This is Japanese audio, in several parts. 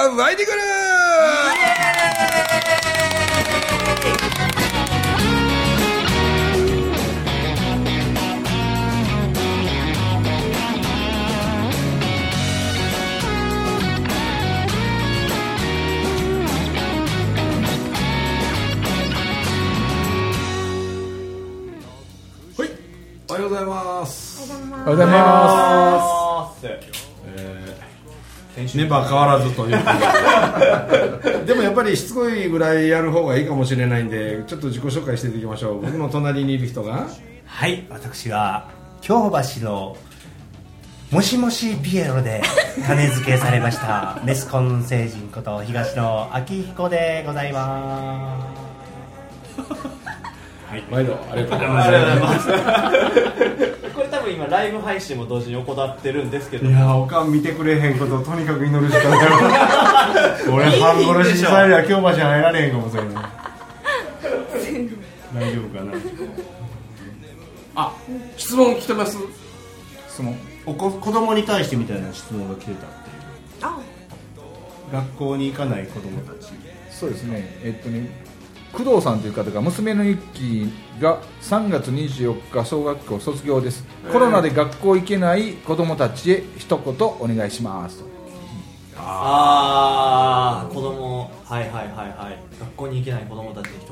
湧いてくる。おはようございます。 おはようございます。 メンバー変わらずということででもやっぱりしつこいぐらいやる方がいいかもしれないんで、ちょっと自己紹介していきましょう。僕の隣にいる人が、 はい、私は京橋のもしもしピエロで種付けされましたメスコン星人こと東野昭彦でございます。 はい、毎度ありがとうございます。 これ多分今ライブ配信も同時に行ってるんですけど、 いやおかん見てくれへんことをとにかく祈るしかない俺半殺しにされりゃ京橋入られへんかもしれない大丈夫かな。あ、質問来てます。 質問、子供に対してみたいな質問が来てたっていう。学校に行かない子供たち。 そうですね、工藤さんという方が、娘のゆきが3月24日小学校卒業です。コロナで学校行けない子どもたちへ一言お願いしますと。 ああ、子供、はいはいはいはい、学校に行けない子供たちに一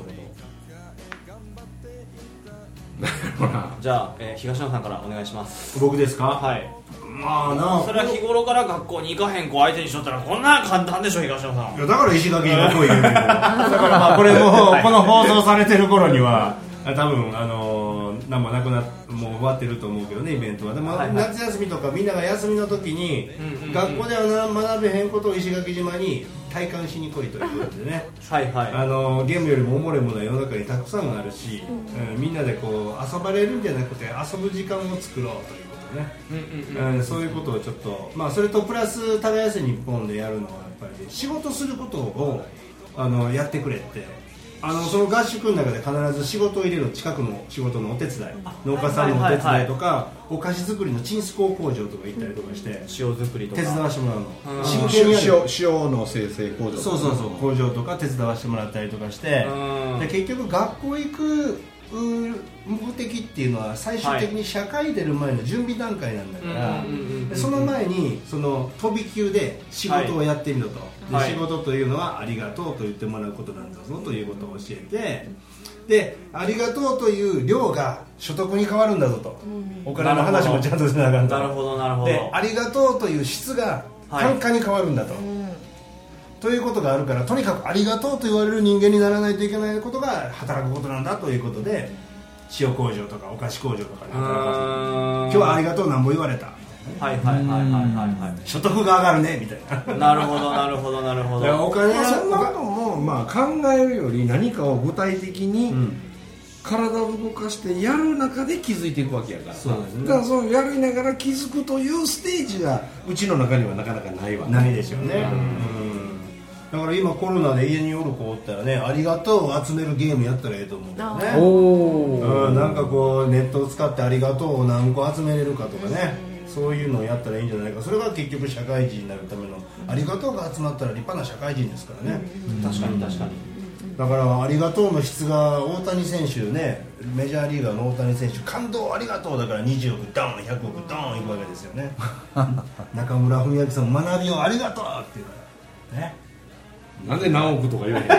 言じゃあ、東野さんからお願いします。 僕ですか。 はい。 まあな、 それは日頃から学校に行かへん子相手にしとったらこんな簡単でしょ東野さん。 いやだから石垣に学校行けるけどだからまあこれもこの放送されてる頃には多分何もなくなもう終わってると思うけどね、イベントは。でも、はいはい、夏休みとかみんなが休みの時に、学校では学べへんことを石垣島に体感しに来いということでねはい、はい、 ゲームよりもおもろいものは世の中にたくさんあるし、みんなでこう遊ばれるんじゃなくて遊ぶ時間を作ろうというね、そういうことをちょっと、まあ、それとプラス耕せ日本でやるのはやっぱり仕事することをやってくれって、その合宿の中で必ず仕事を入れる、近くの仕事のお手伝い、農家さんのお手伝いとか、お菓子作りのチンスコー工場とか行ったりとかして、 塩作りとか手伝わせてもらうの、 塩の生成工場とか、 そう工場とか手伝わせてもらったりとかして、で結局学校行く目的っていうのは最終的に社会出る前の準備段階なんだから、その前にその飛び級で仕事をやってみろと、で仕事というのはありがとうと言ってもらうことなんだぞということを教えて、でありがとうという量が所得に変わるんだぞと、お金の話もちゃんとしながら、 なるほどなるほど、 でありがとうという質が単価に変わるんだと、ということがあるから、とにかくありがとうと言われる人間にならないといけないことが働くことなんだということで、塩工場とかお菓子工場とかで働かせる。今日はありがとうなんぼ言われた、 はいはいはいはいはい、 所得が上がるねみたいな。 なるほどなるほどなるほど。 お金そんなことも、まあ、考えるより何かを具体的に、体を動かしてやる中で気づいていくわけやから、そうですね、だからそのやりながら気づくというステージがうちの中にはなかなかないわ、 ないでしょうね。だから今コロナで家におる子おったらね、ありがとうを集めるゲームやったらええと思うんだよね。なんかこうネットを使ってありがとうを何個集めれるかとかね、そういうのをやったらいいんじゃないか。それが結局社会人になるための、ありがとうが集まったら立派な社会人ですからね。 確かに確かに。 だからありがとうの質が、大谷選手ね、メジャーリーガーの大谷選手、感動ありがとうだから20億ドーン100億ドーンいくわけですよね中村文明さんも学びをありがとうって言うからね。 なんで何億とか言わへん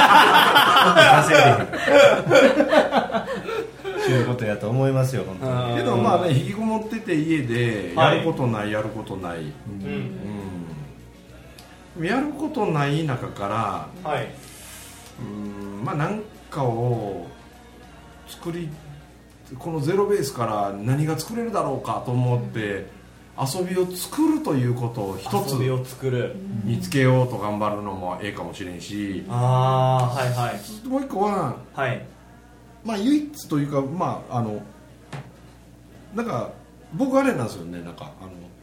そういうことやと思いますよ本当に。 けどまあね、引きこもってて家でやることない、やることない、やることない中から、まあ何かを作り、このゼロベースから何が作れるだろうかと思って、遊びを作るということを一つ見つけようと頑張るのもええかもしれんし、 はいはい、 もう一個は、まあ唯一というか、まあなんか僕あれなんですよね、なんか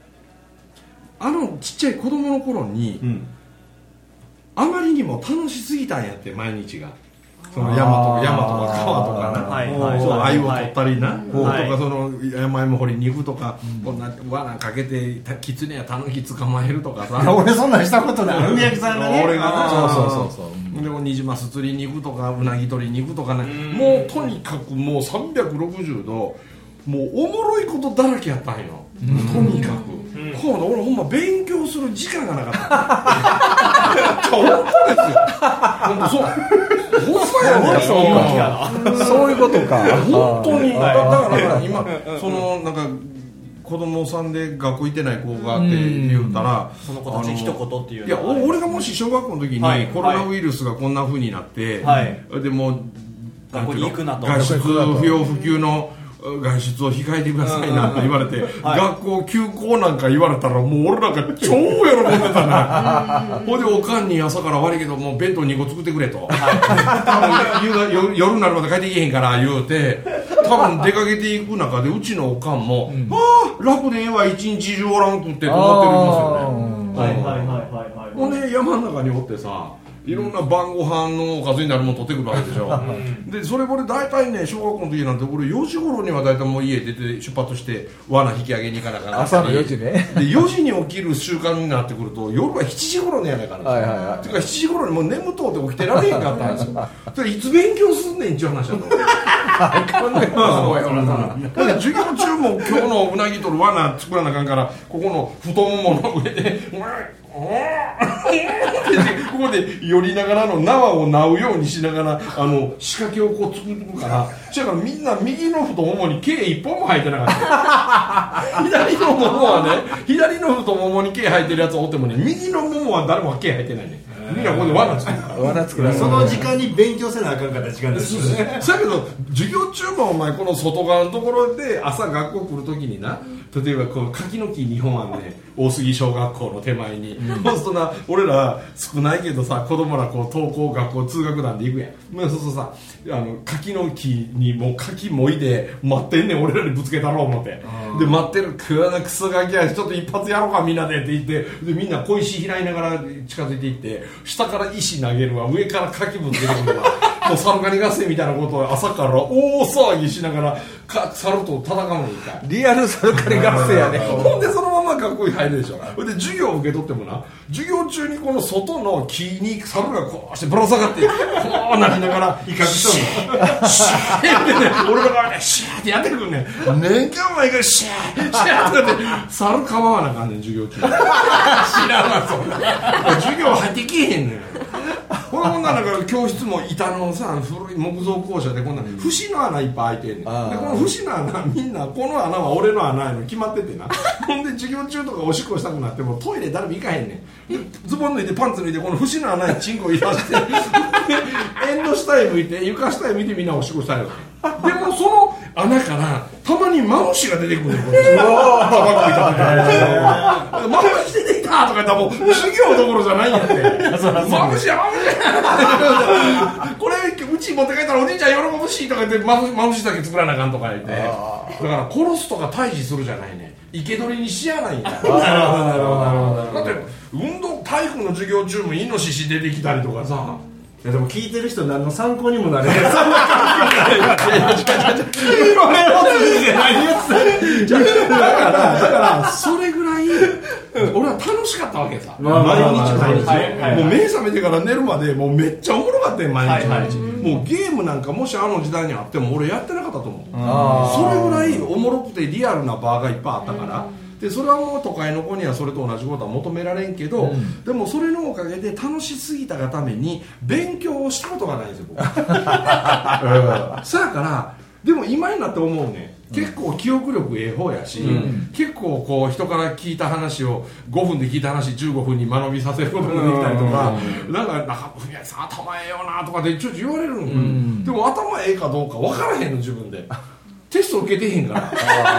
ちっちゃい子供の頃に、あまりにも楽しすぎたんやって、毎日が。 その山とか川とかな、そう鮎を取ったりな、とかその山芋掘りに行くとか、こんな罠かけてキツネやタヌキ捕まえるとかさ。 俺そんなんしたことない。海焼さんがね。 俺がな、 そうでもニジマス釣りに行くとかうなぎ取りに行くとかね、もうとにかくもう360度もうおもろいことだらけやったんよ、とにかく。こう俺ほんま勉強する時間がなかった本当ですよ、本当そうほんまやね、 そういうことか、 本当に。だから今そのなんか子供さんで学校行ってない子がって言うたら、 その子たち一言っていういや俺がもし小学校の時にコロナウイルスがこんな風になって、でも学校に行くなと、 外出不要不急の外出を控えてくださいなって言われて、学校休校なんか言われたらもう俺なんか超喜んでたなほいでおかんに朝から悪いけどもう弁当2個作ってくれと、夜になるまで帰ってきへんから言うて、多分出かけていく中でうちのおかんも楽でええわ一日中おらんくってと思ってるんですよね。ほんで山の中におってさ、いろんな晩ご飯のおかずになるもの取ってくるわけでしょでそれこれ大体ね、小学校の時なんて俺4時頃には大体もう家出て出発して罠引き上げに行かなきゃなかったり、 朝の4時ねで4時に起きる習慣になってくると夜は7時頃寝やないかな、てか7時頃にもう眠とうて起きてられへんかったんですよそれいつ勉強すんねんっていう話だと授業中も今日のうなぎ取る罠作らなあかんから、ここの太ももの上でここで寄りながらの縄を縄うようにしながら仕掛けをこう作るから、だからみんな右の太ももに毛一本も生えてなかった左のももはね、左の太ももに毛生えてるやつおってもね、右のももは誰も毛生えてないね。みんなここで罠作るからその時間に勉強せなあかんかった時間ですよね。 だけど授業中もお前この外側のところで朝学校来るときにな、例えばこう柿の木2本あんね、大杉小学校の手前に、そうするとな、俺ら少ないけどさ、子供らこう登校学校通学団で行くやん。そうするとさ、柿の木にもう柿もいで待ってんねん、俺らにぶつけたろう思って、で待ってるクソガキやちょっと一発やろうかみんなでって言って、でみんな小石開いながら近づいていって、下から石投げるわ、上から柿ぶつけてくるわもうサルカニ合戦みたいなことを朝から大騒ぎしながらサルと戦うのにかい、 リアルサルカニ合戦やねほんでそのまま学校に入るでしょ。で授業を受け取ってもな、授業中にこの外の木にサルがこうしてぶら下がってこうなりながら威嚇しとるのシャーってね、俺らがねシャーってやってくるね、年間前からシャーシャーってやってサル構わなあかんねん授業中知らんわそんな授業入ってきへんねんこんななんか教室も板のさ古い木造校舎でこんな節の穴いっぱい開いてんねん。でこの節の穴みんなこの穴は俺の穴やの決まっててなほんで授業中とかおしっこしたくなってもトイレ誰も行かへんねん。でズボン脱いでパンツ脱いでこの節の穴にチンコ入れさせて縁の下へ向いて床下へ見てみんなおしっこしたいよ。でもその穴からたまにマムシが出てくるねん。マムシ出てきたとか言ったらもう授業どころじゃないんやってマムシやマムシやこれうち持って帰ったらお兄ちゃん喜ぶしとか言ってマムシだけ作らなあかんとか言って、だから殺すとか退治するじゃないね、生け捕りにしやないんだよ。だって運動体育の授業中もイノシシ出てきたりとかさ、 いやでも聞いてる人何の参考にもなれないだからそれぐらい俺は楽しかったわけさ、毎日もう目覚めてから寝るまでもうめっちゃおもろかったよ毎日、もうゲームなんかもしあの時代にあっても俺やってなかったと思う。それぐらいおもろくてリアルなバーがいっぱいあったから、でそれはもう都会の子にはそれと同じことは求められんけど、でもそれのおかげで楽しすぎたがために勉強をしたことがないんですよ僕そやからでも今になって思うね、結構記憶力ええ方やし、結構こう人から聞いた話を5分で聞いた話15分に間延びさせることができたりとか、なんか文明さん頭ええよなとかでちょっと言われるん、でも頭ええかどうか分からへんの自分でテスト受けてへんから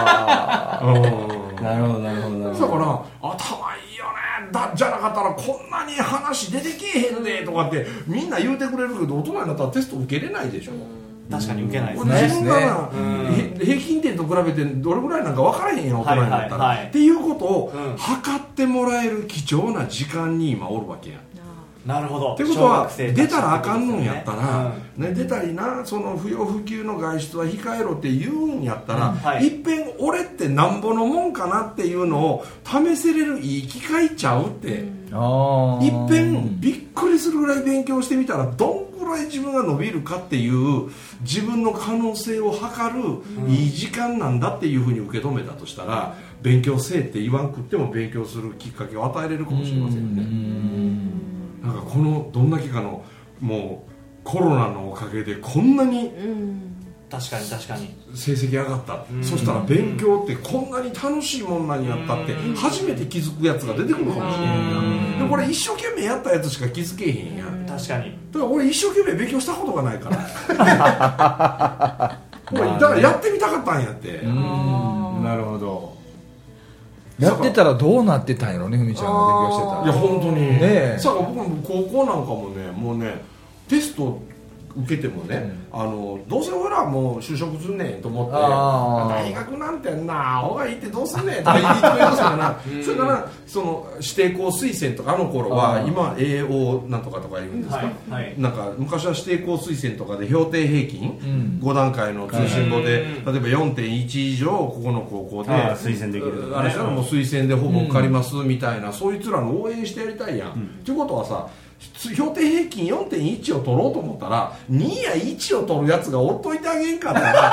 なるほどなるほど。 だから頭いいよねじゃなかったらこんなに話出てけえへんでとかってみんな言うてくれるけど、大人になったらテスト受けれないでしょ。 確かに受けないですね。 自分が平均点と比べてどれぐらいなんか分からへんよ大人になったら、っていうことを測ってもらえる貴重な時間に今おるわけや。 なるほど。 ってことは出たらあかんのんやったら、出たりな、その不要不急の外出は控えろって言うんやったら、いっぺん俺ってなんぼのもんかなっていうのを試せれるいい機会ちゃうって、いっぺんびっくりするぐらい勉強してみたらどんぐらい自分が伸びるかっていう自分の可能性を測るいい時間なんだっていうふうに受け止めたとしたら、勉強せえって言わんくっても勉強するきっかけを与えれるかもしれませんね。なんかこのどんだけかのもうコロナのおかげでこんなに確かに成績上がった、そしたら勉強ってこんなに楽しいもんなんやったって初めて気づくやつが出てくるかもしれんや。でこれ一生懸命やったやつしか気づけへんや。 確かに。 だから俺一生懸命勉強したことがないからだからやってみたかったんやって。 なるほど。やってたらどうなってたんやろね、ふみちゃんが勉強してたら。 いや本当にね。 さあ僕も高校なんかもね、もうねテスト受けてもね、どうせ俺らはもう就職すんねんと思って、大学なんてなほうがいいってどうすんねんとか言いとりますからなそれからその指定校推薦とか、あの頃は今 AO なんとかとか言うんですか、なんか昔は指定校推薦とかで評定平均、5段階の通信簿で、例えば 4.1 以上ここの高校で推薦できる、 あれしたらもう推薦でほぼ受かりますみたいな、そいつらの応援してやりたいやん。っていうことはさ、評定平均 4.1 を取ろうと思ったら2や1を取るやつがおっといてあげんかったら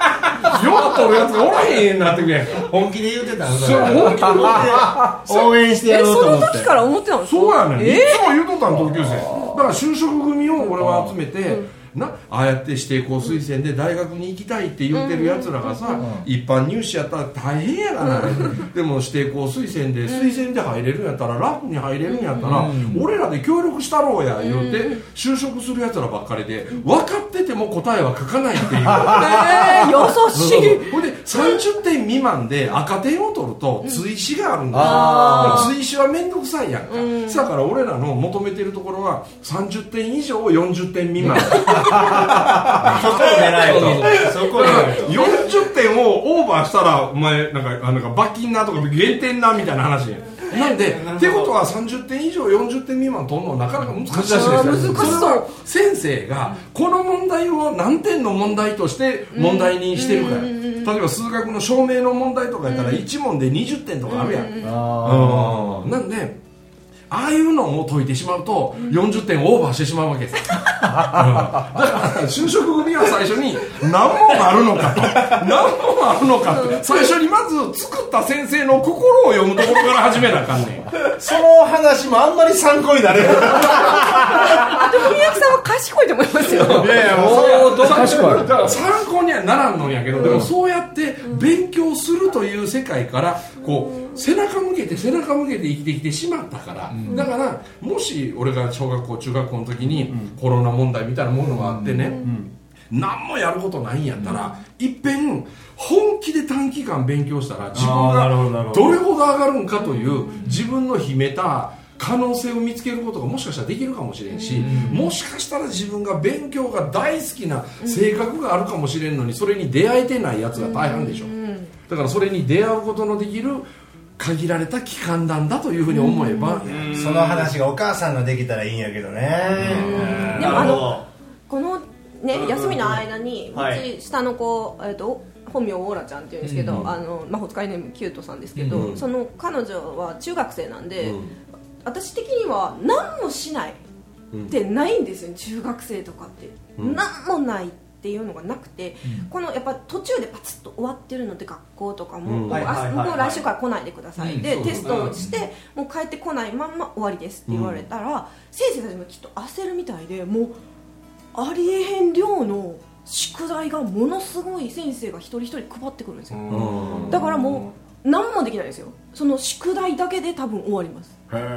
4取るやつがおらへんなってくれ。 本気で言うてたの。 そう本気で応援してやろうと思って。 その時から思ってたんですか。 そうやねん、いつも言うとったの同級生だから就職組を俺は集めて、ああやって指定校推薦で大学に行きたいって言ってるやつらがさ、一般入試やったら大変やがなでも指定校推薦で入れるんやったら、楽に入れるんやったら、俺らで協力したろうや言うて就職するやつらばっかりで、分かってても答えは書かないっていう優しい。 ほんで30点未満で赤点を取ると追試があるんだ、追試は面倒くさいやんか、だから俺らの求めてるところは30点以上40点未満そこを狙えと。そこを狙えと。 40点をオーバーしたらお前なんか罰金なとか減点なみたいな話なんで、ってことは30点以上40点未満取るのはなかなか難しいですよ。 難しそう。 先生がこの問題を何点の問題として問題にしてるか、例えば数学の証明の問題とかやったら1問で20点とかあるやん。なんでああいうのを解いてしまうと40点オーバーしてしまうわけですだから就職組は最初に何問あるのかと最初にまず作った先生の心を読むところから始めなあかんねん。 その話もあんまり参考になれない。 でも文明さんは賢いと思いますよ。 いやいやもう賢い。 だから参考にはならんのやけど、でもそうやって勉強するという世界からこう背中向けて生きてきてしまったから、だからもし俺が小学校中学校の時にコロナ問題みたいなものがあってね、何もやることないんやったら、いっぺん本気で短期間勉強したら自分がどれほど上がるんかという自分の秘めた可能性を見つけることがもしかしたらできるかもしれんし、もしかしたら自分が勉強が大好きな性格があるかもしれんのに、それに出会えてないやつが大半でしょ。だからそれに出会うことのできる限られた期間なんだというふうに思えば、 その話がお母さんができたらいいんやけどね。 でもこのね、休みの間にうち下の子、本名オーラちゃんっていうんですけど、魔法使いネームキュートさんですけど、その彼女は中学生なんで、私的には何もしないってないんですよね、中学生とかって、何もないっていうのがなくて、このやっぱ途中でパツッと終わってるので、学校とかも、もう来週から来ないでください、でテストをしてもう帰ってこないまんま終わりですって言われたら、先生たちもきっと焦るみたいで、もうありえへん量の宿題がものすごい先生が一人一人配ってくるんですよ。だからもう何もできないですよ。その宿題だけで多分終わります。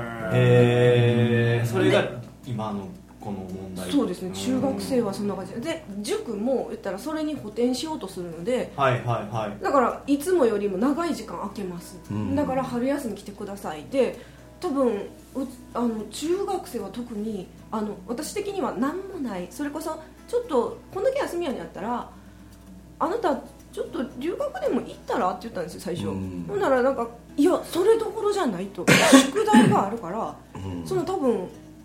それが今のこの問題。 そうですね、中学生はそんな感じで、塾も言ったらそれに補填しようとするので、だからいつもよりも長い時間空けます、だから春休み来てくださいで、多分中学生は特に私的には何もない、それこそちょっとこんだけ休みやにあったらあなたちょっと留学でも行ったらって言ったんですよ最初。ほんならなんかいやそれどころじゃないと、宿題があるからその多分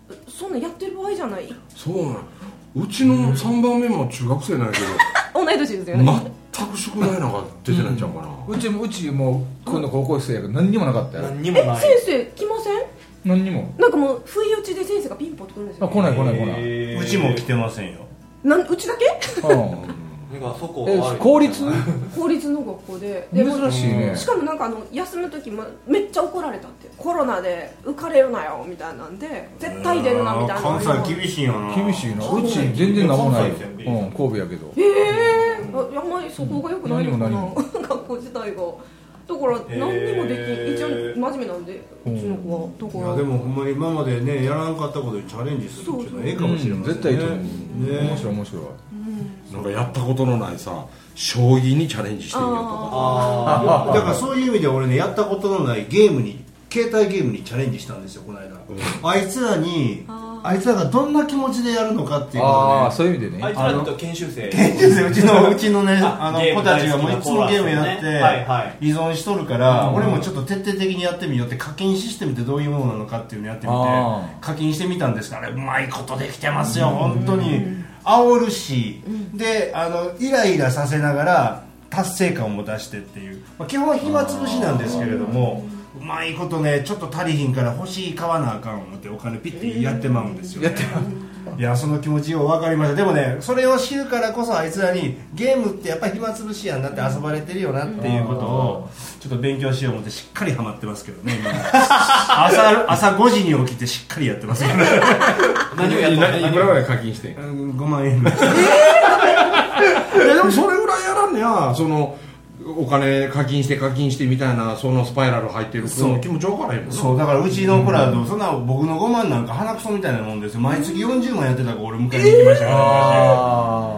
そんなやってる場合じゃない。 そうなん、うちの3番目も中学生なんやけど同い年ですよね。 全く宿題なんか出てないんちゃうかな、 うちも今度高校生やけど何にもなかったよ。 何にもない。 先生来ません？ 何にも。 なんかもう不意打ちで先生がピンポンと来るんですよ、ね。 来ない。 うちも来てませんよ。 うちだけ？ そこ公立の学校で珍しいね。 しかもなんか休む時もめっちゃ怒られたって、コロナで受かれるなよみたいなんで絶対出るなみたいな。 関西厳しいよな。 厳しいな。うち全然なんもないよ。神戸やけど。 あんまりそこが良くないのかな、学校自体が。だから何にもできん、一応真面目なんで、うちの子は。だからいやでもほんまに今までねやらんかったことにチャレンジするっていうのはええかもしれませんね。絶対いいと思う。面白い。 なんかやったことのないさ、将棋にチャレンジしてみようとか。 だからそういう意味で俺ね、やったことのないゲームに、携帯ゲームにチャレンジしたんですよこの間。あいつらがどんな気持ちでやるのかっていうのをね。 そういう意味でね。 あいつらと研修生うちのね子たちがもういつもゲームやって依存しとるから、俺もちょっと徹底的にやってみようって、課金システムってどういうものなのかっていうのをやってみて課金してみたんですから、うまいことできてますよ本当に。煽るし、でイライラさせながら達成感を持たしてっていう、基本は暇つぶしなんですけれども、うまいことね、ちょっと足りひんから欲しい買わなあかん思ってお金ピッてやってまうんですよね。いやその気持ちよう分かりました。でもね、それを知るからこそあいつらにゲームってやっぱり暇つぶしやんなって遊ばれてるよなっていうことをちょっと勉強しよう思ってしっかりハマってますけどね今朝5時に起きてしっかりやってますけど何をやっていくらぐらい課金して 5万円ぐらいでもそれぐらいやらんねや、そのお金課金してみたいな、そのスパイラル入ってる、その気持ち分からへんもん。 そうだからうちの子らとそんな僕の5万なんか鼻くそみたいなもんですよ。毎月40万やってたから俺迎えに行きましたから、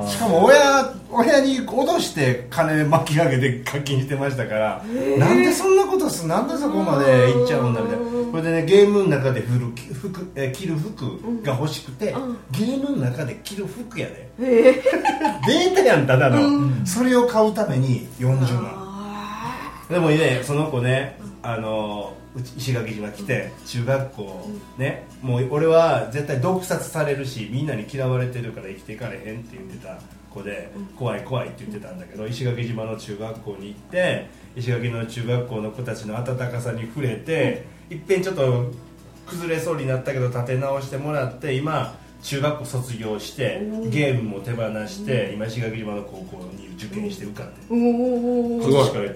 しかも親に脅して金巻き上げて課金してましたから、なんでそんなことする、なんでそこまで行っちゃうんだみたいな。これでね、ゲームの中で着る服が欲しくて、ゲームの中で着る服やで、データやんただの、それを買うために40万。でもね、その子ね、石垣島来て中学校ね、もう俺は絶対毒殺されるしみんなに嫌われてるから生きていかれへんって言ってた子で、怖い怖いって言ってたんだけど、石垣島の中学校に行って石垣の中学校の子たちの温かさに触れて、いっぺんちょっと崩れそうになったけど立て直してもらって、今中学校卒業してゲームも手放して今石垣島の高校に受験して受かって、今年から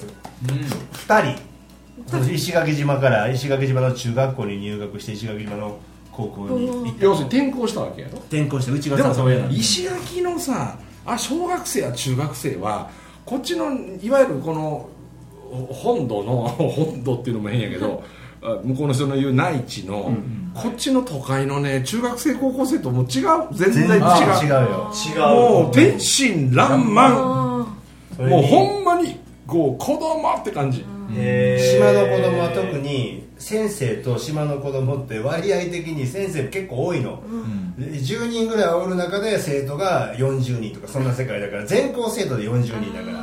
2人石垣島の中学校に入学して石垣島の高校に行って、 要するに転校したわけやろ。 転校して、うちが誘えない。石垣のさ、小学生や中学生はこっちのいわゆるこの本土っていうのも変やけど向こうの人の言う内地の、こっちの都会のね中学生高校生とも違う、全然違うよ。 もう天真爛漫、もうほんまにこう子供って感じ。 島の子供は特に先生と島の子供って割合的に先生結構多いの、10人ぐらいおる中で生徒が40人とかそんな世界だから、全校生徒で40人だから、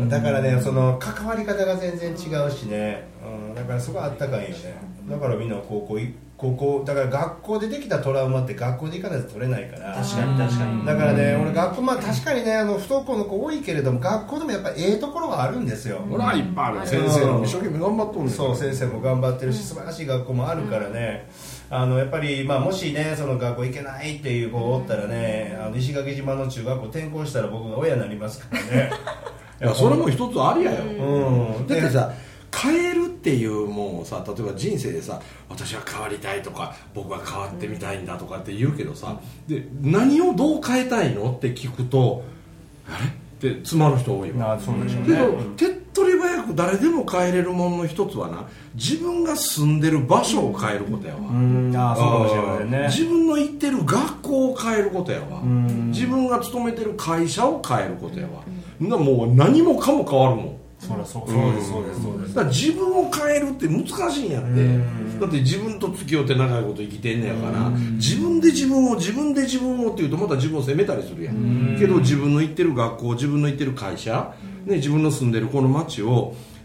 だからね、その関わり方が全然違うしね、だからそこはあったかいよね。だからみんな高校だから学校でできたトラウマって学校で行かないと取れないから。 確かにだからね、俺学校確かにね不登校の子多いけれども学校でもやっぱりところがあるんですよ。 ほらいっぱいある。先生も一生懸命頑張っとるんですよ。 そう、先生も頑張ってるし素晴らしい学校もあるからね、やっぱりもしねその学校行けないっていう子がおったらね、石垣島の中学校転校したら僕が親になりますからねいやそれも一つありやよ、だってさ変えるっていうもんさ、例えば人生でさ、私は変わりたいとか僕は変わってみたいんだとかって言うけどさ、で何をどう変えたいのって聞くとあれって詰まる人多いわ。 そうでしょうね。 けど手っ取り早く誰でも変えれるものの一つはな、自分が住んでる場所を変えることやわ。 そうかもしれませんね。 自分の行ってる学校を変えることやわ。自分が勤めてる会社を変えることやわ。もう何もかも変わるもん。 そうです。 だから自分を変えるって難しいんやって。だって自分と付き合って長いこと生きてんねやから、自分で自分をって言うとまた自分を責めたりするやん。けど自分の行ってる学校、自分の行ってる会社、ね、自分の住んでるこの町を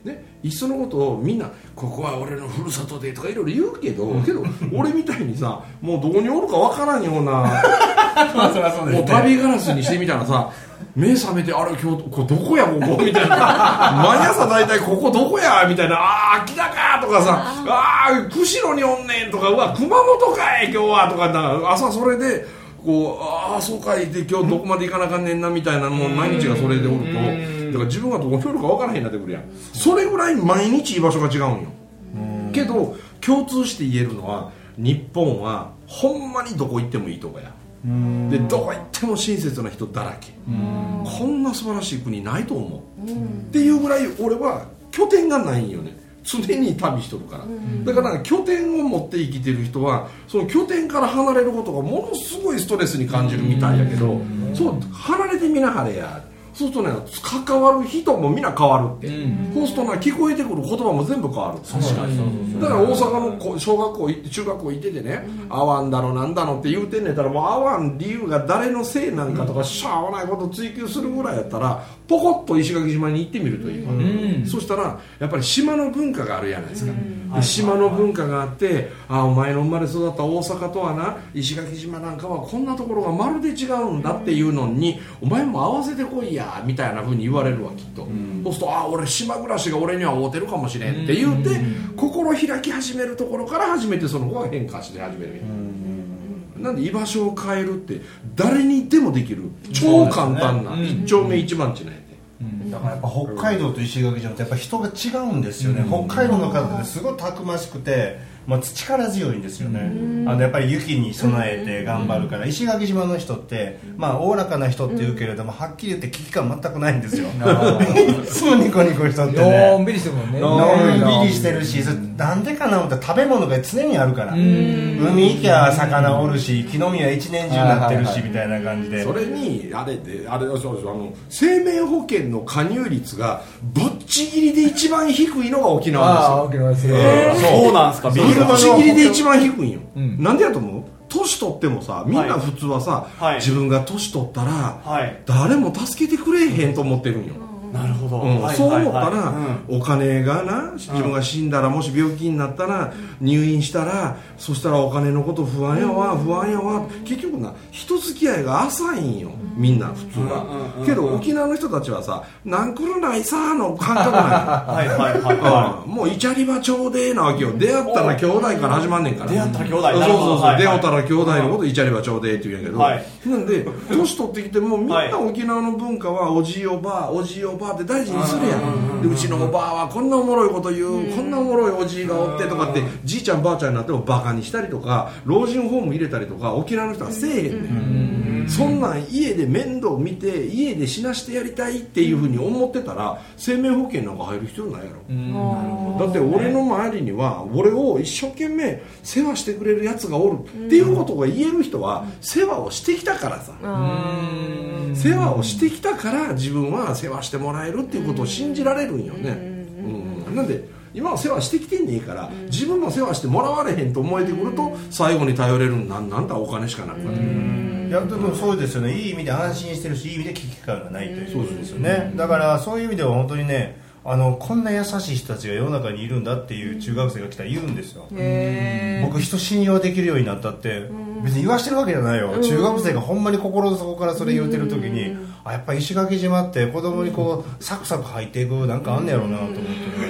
ね、いっそのことをみんなここは俺のふるさとでとかいろいろ言うけど、俺みたいにさもうどこにおるかわからんようなもう旅ガラスにしてみたらさ目覚めてあれ今日これどこやここみたいな毎朝大体ここどこやみたいなあ秋田かとかさあ釧路におんねんとかうわ熊本かい今日はとか朝それでこうああそうかいで今日どこまで行かなあかんねんなみたいなもう毎日がそれでおるとだから自分がどこにおるか分からへんなってくるやんそれぐらい毎日居場所が違うんよけど共通して言えるのは日本はほんまにどこ行ってもいいとこやでどこ行っても親切な人だらけこんな素晴らしい国ないと思うっていうぐらい俺は拠点がないんよね常に旅しとるからだから拠点を持って生きてる人はその拠点から離れることがものすごいストレスに感じるみたいやけどそう離れてみなはれやそうするとね関わる人もみんな変わるって、そうするとね聞こえてくる言葉も全部変わる確かにだから大阪の小学校行って中学校行っててね合わんだろなんだのって言うてんねんたらもう合わん理由が誰のせいなんかとかしゃあないこと追求するぐらいやったらポコッと石垣島に行ってみるといい、そしたらやっぱり島の文化があるじゃないですか、で島の文化があってお前の生まれ育った大阪とはな石垣島なんかはこんなところがまるで違うんだっていうのにお前も合わせてこいやみたいな風に言われるわきっと、そうすると俺島暮らしが俺には合うてるかもしれんって言うて心開き始めるところから初めてその子が変化して始めるなんで居場所を変えるって誰にでもできる超簡単な一丁目一番地なんやてだからやっぱ北海道と石垣島ってやっぱ人が違うんですよね、北海道の方ってすごいたくましくて、力強いんですよね、やっぱり雪に備えて頑張るから、石垣島の人っておおらかな人って言うけれども、はっきり言って危機感全くないんですよいつもニコニコ人ってねのんびりしてるもんねのんびりしてるし、なんでかな思ったら食べ物が常にあるから海行きゃ魚おるし木の実は一年中なってるしみたいな感じで、 それにあれそうです生命保険の加入率がぶっちぎりで一番低いのが沖縄ですよ。 そうなんですか。 ぶっちぎりで一番低いんよ、なんでやと思う？年取ってもさみんな普通はさ、自分が年取ったら、誰も助けてくれへんと思ってるんよ、 なるほど、 そう思ったら、お金がな自分が死んだらもし病気になったら入院したらそしたらお金のこと不安やわ結局な人付き合いが浅いんよみんな普通は、けど沖縄の人たちはさなんくるないさの感覚なんよもうイチャリバちょうでーなわけよ、出会ったら兄弟から始まんねんから、 出会ったら兄弟、 そう出会ったら兄弟のことイチャリバちょうでーって言うんやけど、なんで年取ってきてもみんな沖縄の文化はおじいおばあって大事にするやん、でうちのおばあはこんなおもろいこと言う、こんなおもろいおじいがおってとかってじいちゃんばあちゃんになってもバカにしたりとか老人ホーム入れたりとか沖縄の人はせえへんねん、そんなん家で面倒見て家で死なしてやりたいっていうふうに思ってたら生命保険なんか入る必要ないやろ、だって俺の周りには俺を一生懸命世話してくれるやつがおるっていうことが言える人は世話をしてきたからさ、世話をしてきたから自分は世話してもらえるっていうことを信じられるんよね、なんで今は世話してきてんねえから自分も世話してもらわれへんと思えてくると最後に頼れるなんだお金しかなくなる、 いやでもそうですよね、いい意味で安心してるしいい意味で危機感がないということですよね、だからそういう意味では本当にねこんな優しい人たちが世の中にいるんだっていう中学生が来たら言うんですよ、僕人信用できるようになったって別に言わしてるわけじゃないよ、中学生がほんまに心の底からそれ言うてる時にやっぱ石垣島って子供にこうサクサク入っていくなんかあんねやろうなと思って、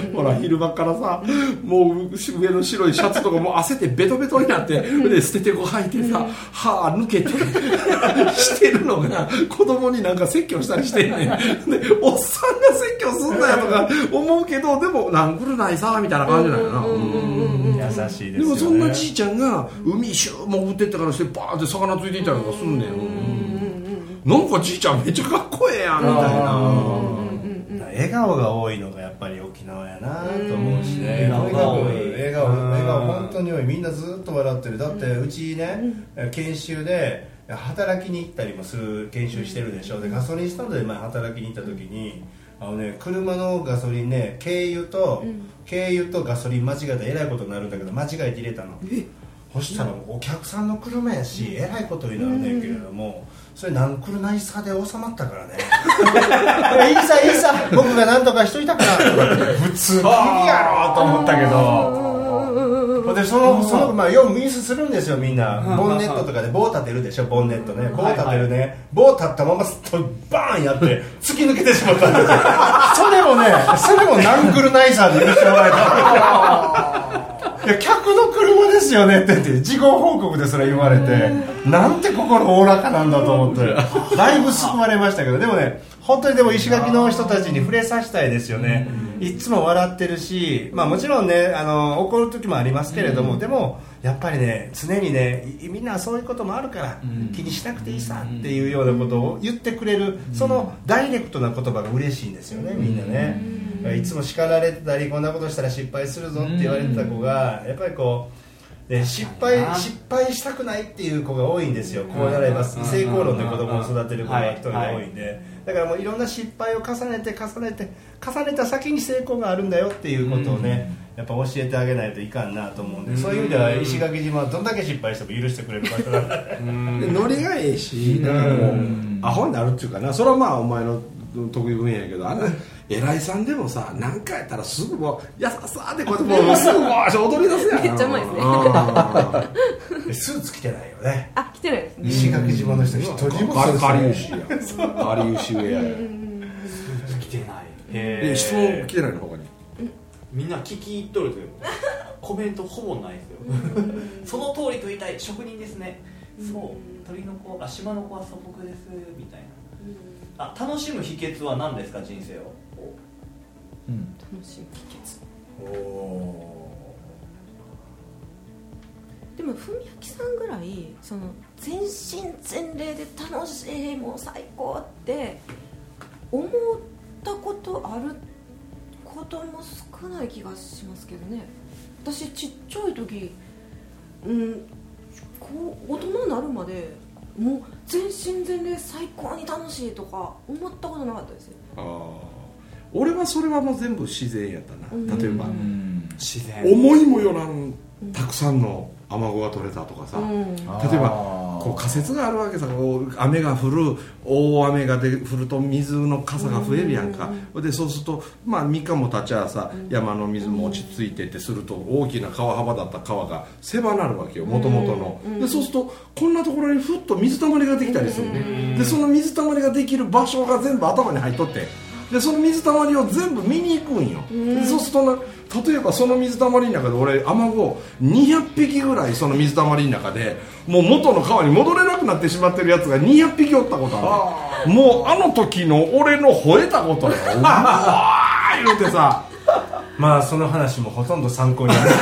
ほら昼間からさもう上の白いシャツとかもう汗でベトベトになってで捨ててこう履いてさ歯抜けてしてるのが子供になんか説教したりしてんねんでおっさんが説教すんなよとか思うけどでもなんくるないさみたいな感じなんやな、 優しいですよね。 でもそんなじいちゃんが海一周潜ってってからしてバーって魚ついていったりとかすんねん、なんかじいちゃんめっちゃかっこええやんみたいな、 笑顔が多いのがやっぱり沖縄やなと思うしね、笑顔本当に多い、みんなずっと笑ってる、だってうちね研修で働きに行ったりもする研修してるでしょ、でガソリンスタンドで前働きに行った時に車のガソリンね軽油とガソリン間違えたらえらいことになるんだけど間違えて入れたの、 そしたらお客さんの車やしえらいことになるねんけれども、それナンクルナイスさで収まったからねいいさ僕が何とかしといたから普通無理やろと思ったけど、でそのまあよくミスするんですよみんな。ボンネットとかで棒立てるでしょ、ボンネットね、棒立てるね、棒立ったままバーンやって突き抜けてしまったんですよそれもナンクルナイサーで許してもらえたいや客の車ですよねって言って事後報告ですら言われて、なんて心おおらかなんだと思ってだいぶ救われましたけど、でもね本当にでも石垣の人たちに触れさせたいですよね。いつも笑ってるし、まあもちろんね怒る時もありますけれども、でもやっぱりね常にねみんなそういうこともあるから気にしなくていいさっていうようなことを言ってくれる、そのダイレクトな言葉が嬉しいんですよねみんなね。いつも叱られてたりこんなことしたら失敗するぞって言われてた子がやっぱりこう失敗したくないっていう子が多いんですよ。こうなれば成功論で子供を育てる子が一人が多いんで、だからもういろんな失敗を重ねた先に成功があるんだよっていうことをねやっぱ教えてあげないといかんなと思うんで、そういう意味では石垣島はどんだけ失敗しても許してくれる場所なんでノリがええし、だからもうアホになるっていうかな、それはまあお前の得意分野やけど、偉いさんでもさ何回やったらすぐもうやささってこうやってもうすぐ踊り出すやん。 めっちゃうまいですねスーツ着てないよね。 あ、来てないですね。 石垣島の人一人もスーツかりゆしやかりゆし上や来てない。 質問来てないの他に。 みんな聞き入っとるけどコメントほぼないですよその通りと言いたい職人ですね。そう鳥の子島の子は素朴ですみたいな。楽しむ秘訣は何ですか人生を。 楽しむ秘訣。でも文明さんぐらいその全身全霊で楽しいもう最高って思ったことあることも少ない気がしますけどね。私ちっちゃい時、こう大人になるまでもう全身全霊最高に楽しいとか思ったことなかったですよ。 俺はそれはもう全部自然やったな。例えば自然思いもよらんたくさんのアマゴが取れたとかさ、例えばこう仮説があるわけさ、雨が降る大雨が降ると水の傘が増えるやんか。でそうするとまあ3日も経っちゃさ山の水も落ち着いてってすると大きな川幅だった川が狭なるわけよ元々の。でそうするとこんなところにふっと水たまりができたりするね。でその水たまりができる場所が全部頭に入っとって、でその水たまりを全部見に行くんよ。でそうすると例えばその水たまりの中で俺アマゴ200匹ぐらいその水たまりの中でもう元の川に戻れなくなってしまってるやつが200匹おったことある。もうあの時の俺の吠えたことようわー言うてさまあその話もほとんど参考になる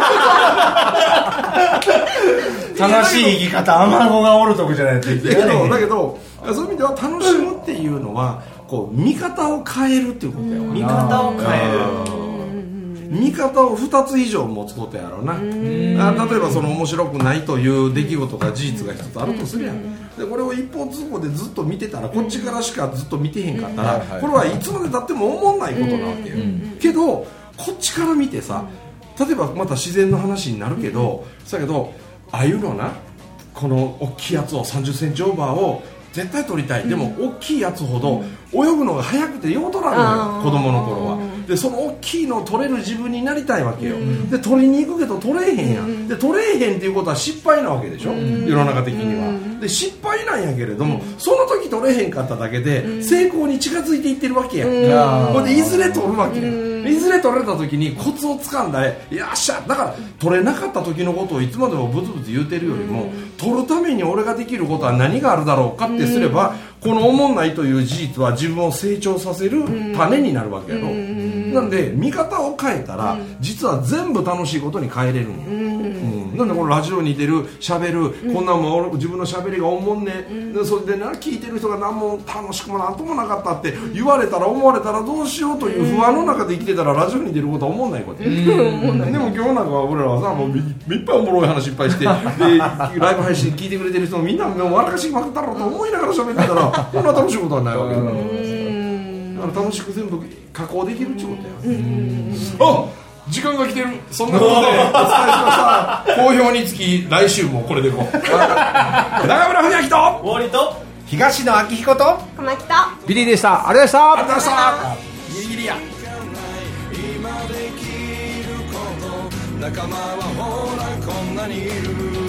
楽しい生き方アマゴがおるとこじゃないといけない。 だけどそういう意味では楽しむっていうのはこう見方を変えるっていうことよ。 見方を変える。 見方を2つ以上持つことやろうな。例えばその面白くないという出来事が事実が一つあるとするやん。でこれを一方通行でずっと見てたらこっちからしかずっと見てへんかったらこれはいつまでたっても思んないことなわけよ。けどこっちから見てさ、例えばまた自然の話になるけど、だけどああいうのなこの大きいやつを30センチオーバーを絶対取りたい。でも大きいやつほど泳ぐのが早くてよう取らんのよ子供の頃は。でその大きいのを取れる自分になりたいわけよ。で取りに行くけど取れへんやん。で取れへんっていうことは失敗なわけでしょ世の中的には。で失敗なんやけれどもその時取れへんかっただけで成功に近づいていってるわけやん。ほんでいずれ取るわけやん。いずれ取れた時にコツをつかんだよっしゃ。だから取れなかった時のことをいつまでもブツブツ言うてるよりも取るために俺ができることは何があるだろうかってすればこの思んないという事実は自分を成長させる種になるわけやろ。なんで見方を変えたら実は全部楽しいことに変えれるんよ。なんでこのラジオに出る喋るこんなんも自分の喋りが思んねでそれでな聞いてる人が何も楽しくもなんともなかったって言われたら思われたらどうしようという不安の中で生きてたらラジオに出ることは思んないことや。でも今日なんか俺らはさもういっぱいおもろい話いっぱいしてでライブ配信聞いてくれてる人もみんな笑かしまくったろうと思いながら喋ってたらこんな楽しいことはないわけだから楽しく全部加工できるってことや。あ時間が来てる。そんなことでお伝えしました。好評につき来週もこれでいこう。中村文明と終わりと東野昭彦と小牧とビリーでした。ありがとうございました。 ありがとうございました。ギリギリや。 今できること仲間はほらこんなにいる